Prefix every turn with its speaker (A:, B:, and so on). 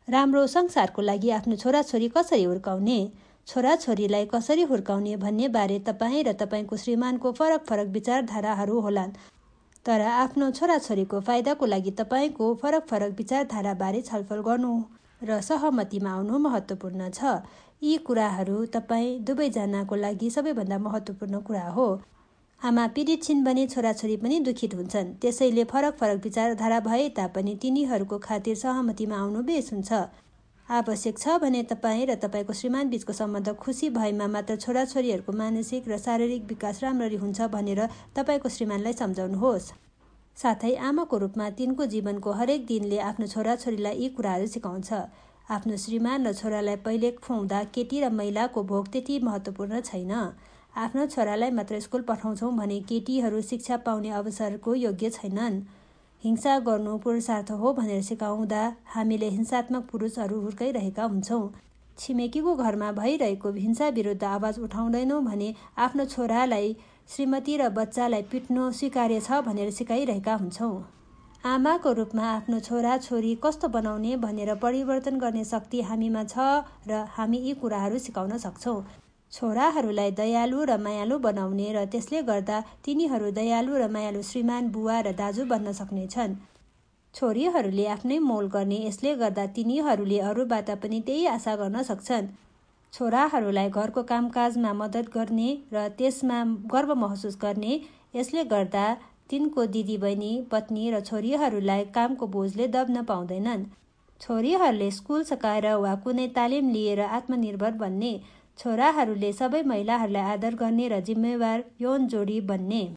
A: राम्रो संसारको लागि आफ्नो छोराछोरी कसरी हुर्काउने, छोराछोरीलाई कसरी हुर्काउने भन्ने बारे तपाईँ र तपाईँको श्रीमानको फरक विचारधाराहरू होलान्। तर आफ्नो छोराछोरीको फाइदाको लागि तपाईँको फरक विचारधाराबारे छलफल गर्नु र सहमतिमा आउनु महत्त्वपूर्ण छ। यी कुराहरू तपाईँ दुवैजनाको लागि सबैभन्दा महत्त्वपूर्ण कुरा हो। आमा पीडित छिन् भने छोराछोरी पनि दुखित हुन्छन्। त्यसैले फरक विचारधारा भए तापनि तिनीहरूको खातिर सहमतिमा आउनु बेस हुन्छ। आवश्यक छ भने तपाईँ र तपाईँको श्रीमान बीचको सम्बन्ध खुसी भएमा मात्र छोराछोरीहरूको मानसिक र शारीरिक विकास राम्ररी हुन्छ भनेर तपाईँको श्रीमानलाई सम्झाउनुहोस्। साथै आमाको रूपमा तिनको जीवनको हरेक दिनले आफ्नो छोराछोरीलाई यी कुराहरू सिकाउँछ। आफ्नो श्रीमान र छोरालाई पहिले खुवाउँदा केटी र महिलाको भोग त्यति महत्त्वपूर्ण छैन। आफ्नो छोरालाई मात्र स्कुल पठाउँछौँ भने केटीहरू शिक्षा पाउने अवसरको योग्य छैनन्। हिंसा गर्नु पुरुषार्थ हो भनेर सिकाउँदा हामीले हिंसात्मक पुरुषहरू हुर्काइरहेका हुन्छौँ। छिमेकीको घरमा भइरहेको हिंसा विरुद्ध आवाज उठाउँदैनौँ भने आफ्नो छोरालाई श्रीमती र बच्चालाई पिट्नु स्वीकार्य छ भनेर सिकाइरहेका हुन्छौँ। आमाको रूपमा आफ्नो छोराछोरी कस्तो बनाउने भनेर परिवर्तन गर्ने शक्ति हामीमा छ र हामी यी कुराहरू सिकाउन सक्छौँ। छोराहरूलाई दयालु र मायालु बनाउने र त्यसले गर्दा तिनीहरू दयालु र मायालु श्रीमान, बुवा र दाजु बन्न सक्नेछन्। छोरीहरूले आफ्नै मोल गर्ने, यसले गर्दा तिनीहरूले अरूबाट पनि त्यही आशा गर्न सक्छन्। छोराहरूलाई घरको कामकाजमा मद्दत गर्ने र त्यसमा गर्व महसुस गर्ने, यसले गर्दा तिनको दिदीबहिनी, पत्नी र छोरीहरूलाई कामको बोझले दब्न पाउँदैनन्। छोरीहरूले स्कुल सकाएर वा कुनै तालिम लिएर आत्मनिर्भर बन्ने, छोराहरूले सबै महिलाहरूलाई आदर गर्ने र जिम्मेवार यौन जोडी बन्ने।